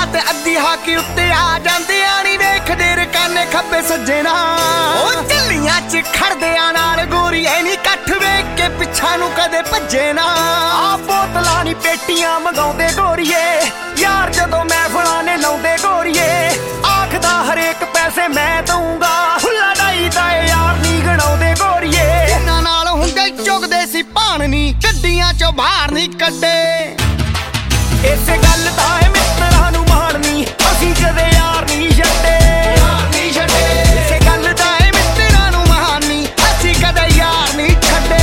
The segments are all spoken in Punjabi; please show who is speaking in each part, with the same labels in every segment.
Speaker 1: ਤੇ ਅੱਧੀ ਹਾਕੀ ਉੱਤੇ ਆ ਜਾਂਦੇ ਆ ਨੀ ਵੇਖਦੇ ਰਕਾਨੇ ਖੱਬੇ ਸੱਜੇ ਨਾ ਉਹ ਝੱਲੀਆਂ 'ਚ ਖੜਦਿਆਂ ਨਾਲ ਗੋਰੀਏ ਨੀ ਇਕੱਠ ਵੇਖ ਕੇ ਪਿੱਛਾ ਨੂੰ ਕਦੇ ਭੱਜੇ ਨਾ ਆ ਬੋਤਲਾਂ ਨੀ ਪੇਟੀਆਂ ਮੰਗਾਉਂਦੇ ਗੋਰੀਏ ਯਾਰ ਜਦੋਂ ਮਹਿਫਲਾਂ ਨੇ ਲਾਉਂਦੇ ਗੋਰੀਏ ਆਖਦਾ ਹਰੇਕ ਪੈਸੇ ਮੈਂ ਦਊਂਗਾ ਹੁੱਲਾ ਡਾਈ ਦਾ ਯਾਰ ਨੀ ਗਣਾਉਂਦੇ ਗੋਰੀਏ ਇਹਨਾਂ ਨਾਲ ਹੁੰਦੇ ਚੁਗਦੇ ਸੀ ਭਾਣ ਨੀ ਗੱਡੀਆਂ 'ਚੋਂ ਬਾਹਰ ਨੀ ਕੱਢੇ ਇਸੇ ਗੱਲ ਦਾ ਏ ਮਿੱਤਰਾਂ ਨੂੰ ਮਾਣਨੀ ਅਸੀਂ ਕਦੇ ਯਾਰ ਨੀ ਛੱਡੇ ਇਸੇ ਗੱਲ ਦਾ ਏ ਮਿੱਤਰਾਂ ਨੂੰ ਮਾਣਨੀ ਅਸੀਂ ਕਦੇ ਯਾਰ ਨੀ ਛੱਡੇ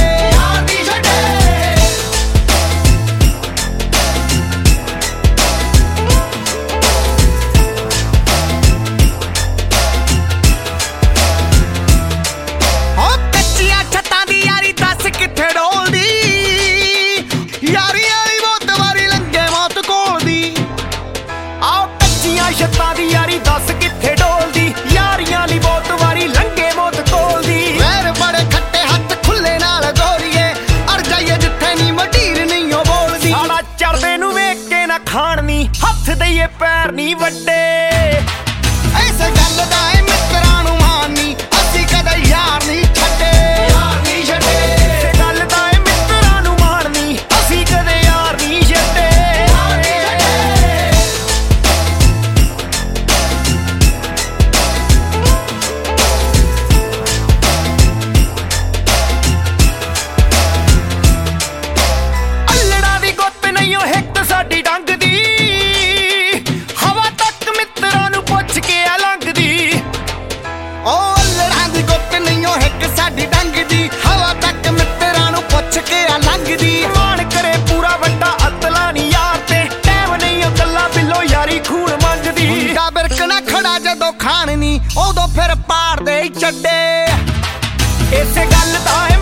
Speaker 1: ਉਹ ਕੱਚੀਆਂ ਛੱਤਾਂ ਦੀ ਯਾਰੀ ਦੱਸ ਕਿੱਥੇ ਡੋਲਦੀ ਯਾਰੀ ਛੱਤਾਂ ਦੀ ਯਾਰੀ ਦੱਸ ਕਿੱਥੇ ਡੋਲਦੀ ਯਾਰੀਆਂ ਲਈ ਬਹੁਤ ਵਾਰੀ ਲੰਘੇ ਮੌਤ ਕੋਲਦੀ ਵੈਰ ਬੜੇ ਖੱਟੇ ਹੱਥ ਖੁੱਲੇ ਨਾਲ ਗੋਰੀਏ ਅੜ ਜਾਈਏ ਜਿੱਥੇ ਨੀ ਮਢੀਰ ਨਹੀਂ ਉਹ ਬੋਲਦੀ ਸਾਲਾ ਚੜਦੇ ਨੂੰ ਵੇਖ ਕੇ ਨਾ ਖਾਣਨੀ ਹੱਥ ਦਈਏ ਪੈਰ ਨਹੀਂ ਵੱਡੇ ਐਸੇ ਗੱਲ ਦਾ ਏ ਮਿੱਤਰਾਂ ਨੂੰ ਮਾਨਨੀ ਅਸੀਂ ਕਦੇ ਯਾਰ ਨਹੀਂ ਛੱਡੇ ਐਸੇ ਗੱਲ ਦਾ ਏ ਮਿੱਤਰਾਂ ਨੂੰ ਮਾਨਨੀ ਅਸੀਂ ਕਦੇ ਯਾਰ ਨਹੀਂ ਛੱਡੇ ਸਾਡੀ ਡੰਗ ਦੀ ਹਵਾ ਤੱਕ ਮਿੱਤਰਾਂ ਨੂੰ ਪੁੱਛ ਕੇ ਆ ਲੰਘਦੀ ਉਹ ਅੱਲੜਾਂ ਦੀ ਗੁੱਤ ਨਹੀਂ ਉਹ ਇੱਕ ਸਾਡੀ ਡੰਗ ਦੀ ਹਵਾ ਤੱਕ ਮਿੱਤਰਾਂ ਨੂੰ ਪੁੱਛ ਕੇ ਆ ਲੰਘਦੀ ਮਾਣ ਕਰੇ ਪੂਰਾ ਵੱਡਾ ਅਤਲਾ ਨੀ ਯਾਰ ਤੇ ਟਾਈਮ ਨਹੀਂ ਉਹ ਗੱਲਾਂ ਬਿੱਲੋ ਯਾਰੀ ਖੂਨ ਮੰਗਦੀ ਮੁੰਡਾ ਬਿਰਕਣਾ ਖੜਾ ਜਦੋਂ ਖਾਣ ਨੀ ਉਦੋਂ ਫਿਰ ਪਾੜ ਦੇ ਚੱਡੇ ਇਸੇ ਗੱਲ ਦਾ